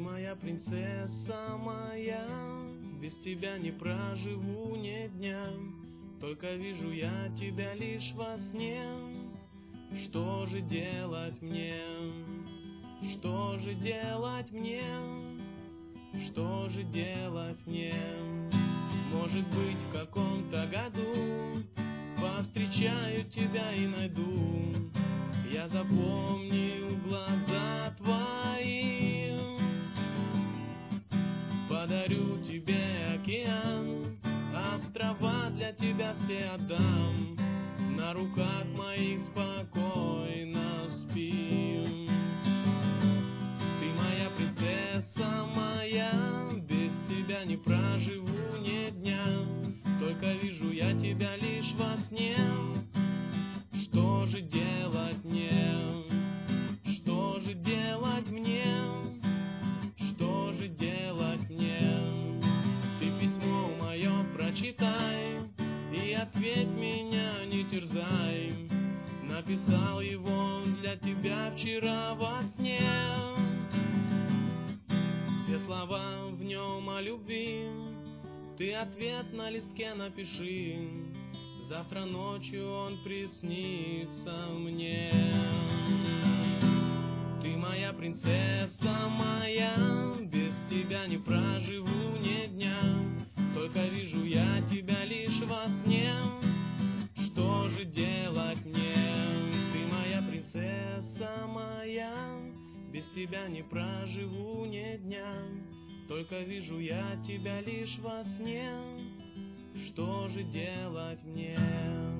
моя принцесса моя, без тебя не проживу ни дня. Только вижу я тебя лишь во сне. Что же делать мне? Что же делать мне? Что же делать мне? Может быть, в каком-то году повстречаю тебя и найду. Я запомнил глаза твои. Подарю тебе океан, острова для тебя все отдам. На руках моих спокойно спи. Ты моя принцесса моя, без тебя не проживу ни дня. Только вижу я тебя лишь во сне. Что же делать мне? Что же делать мне? Что же делать мне? Ты письмо мое прочитай и ответь, меня не терзай. Написал его для тебя вчера во сне. Все слова в нем о любви ты ответ на листке напиши. Завтра ночью он приснится мне. Ты моя принцесса моя, без тебя не проживу ни дня. Только вижу я тебя лишь во сне. Что же делать мне? Ты моя принцесса моя, без тебя не проживу ни дня. Только вижу я тебя лишь во сне. Что же делать мне?